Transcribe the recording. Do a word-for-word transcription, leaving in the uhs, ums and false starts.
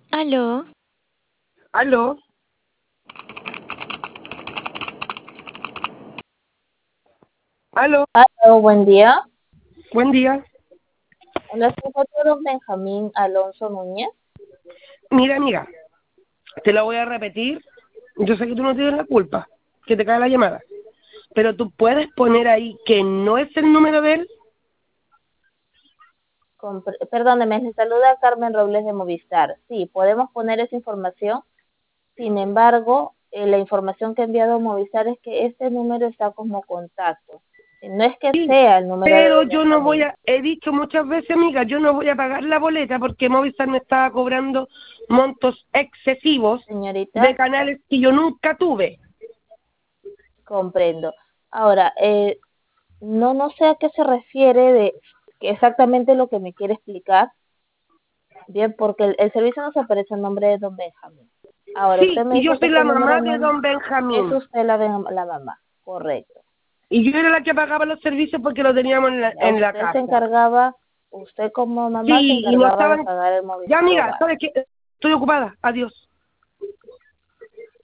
Aló, Aló, aló, Aló, buen día. buen día. Hola, se encuentra don Benjamín Alonso Núñez. Mira, amiga, te la voy a repetir. Yo sé que tú no tienes la culpa, que te cae la llamada. Pero tú puedes poner ahí que no es el número de él. Compre- Perdóneme, le saluda Carmen Robles de Movistar. Sí, podemos poner esa información. Sin embargo, eh, la información que ha enviado Movistar es que este número está como contacto. No es que Sí, sea el número de pero don yo no voy Benjamín. a, he dicho muchas veces, amiga, yo no voy a pagar la boleta porque Movistar me estaba cobrando montos excesivos de Señorita, canales que yo nunca tuve. comprendo. Ahora, eh, no, no sé a qué se refiere de que exactamente lo que me quiere explicar. Bien, porque el, el servicio no se aparece el nombre de don Benjamín. Ahora, usted Sí, me y yo dice que soy ese la número mamá de no don es Benjamín. usted la, ben- la mamá, correcto. Y yo era la que pagaba los servicios porque lo teníamos en la, Ya en la usted se casa. encargaba, usted como mamá se Sí, y no encargaba de estaban. pagar el Ya, Movistar amiga, Hogar. ¿sabes qué? Estoy ocupada. Adiós.